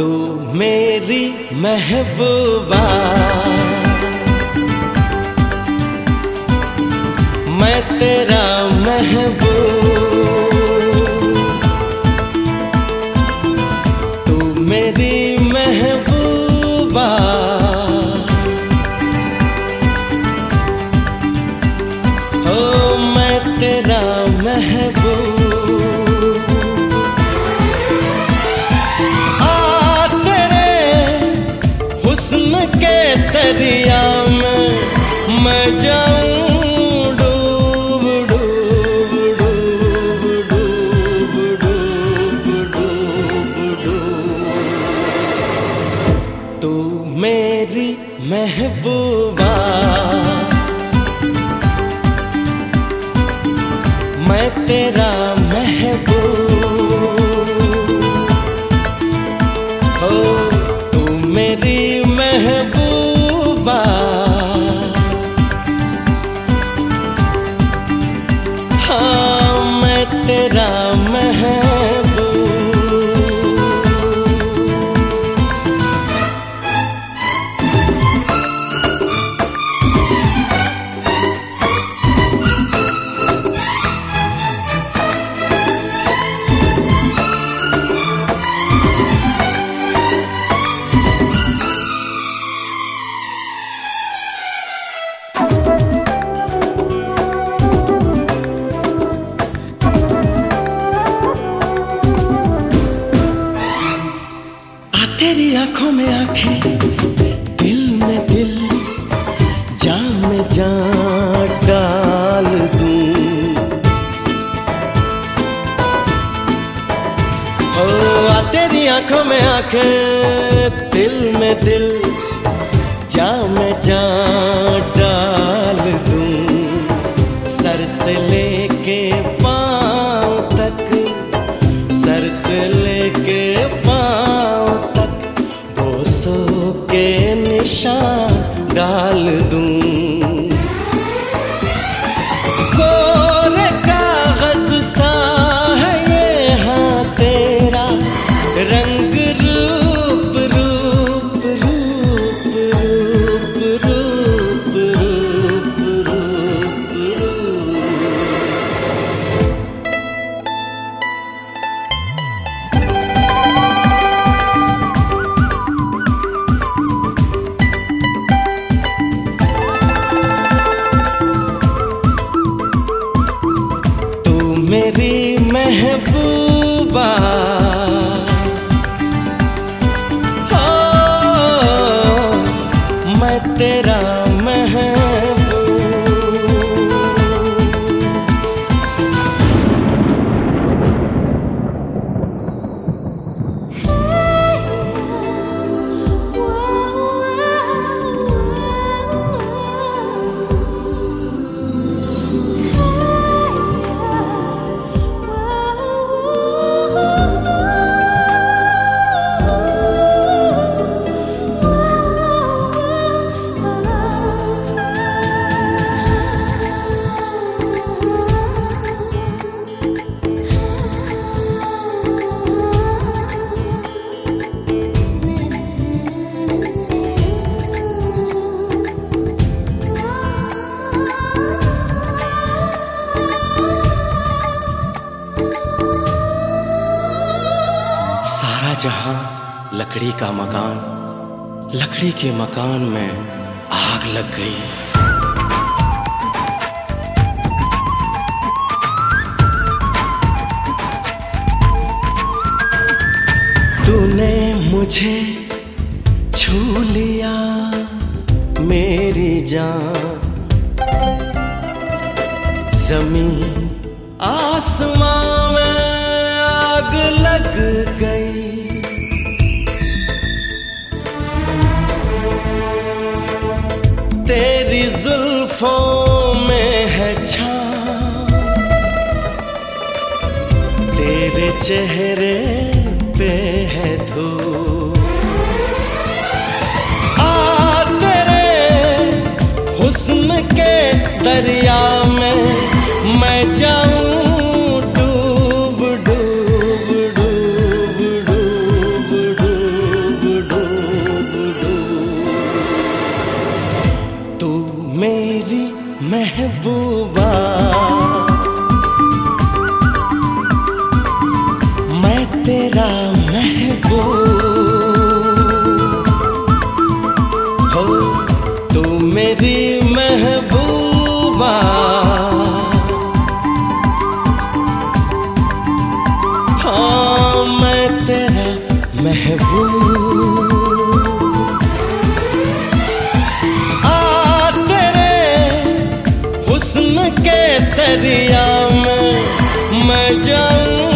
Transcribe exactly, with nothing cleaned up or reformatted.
तू मेरी महबूबा, मैं तेरा महबूब, तू मेरी महबूबा, हो मैं तेरा महबूब। हुस्न के दरिया में मैं जाऊं डूब डूब डूब डूब डूब डूब डूब। तू मेरी महबूबा, मैं तेरा महबूब, हो तू मेरी महबूबा, हाँ मैं तेरा महबूब। तेरी आंखों में आंखें, दिल में दिल, जान में जान डाल दूं। ओ आ तेरी आंखों में आंखें, दिल में दिल, जान में जान डाल दूं। सर से लेके पांव तक, सर से लेके के निशान डाल दूं। कोरे कागज सा है ये हाँ तेरा रंग रूप रूप रूप रूप रूप रूप रूप रूप। मेरी महबूबा, हो मैं तेरा महबूब। सारा जहां लकड़ी का मकान, लकड़ी के मकान में आग लग गई। तूने मुझे छू लिया मेरी जान, जमीन आसमां में आग लग गई। तेरी जुल्फों में है छाँव, तेरे चेहरे पे है धूप। आ तेरे हुस्न के दरिया में मैं जाऊं डूब डूब डूब डूब डूब। तू मेरी महबूबा, मैं तेरा महबूब हो। तू मेरी महबूबा, हाँ मैं तेरा महबूब। आ तेरे हुस्न के दरिया में मैं जाऊं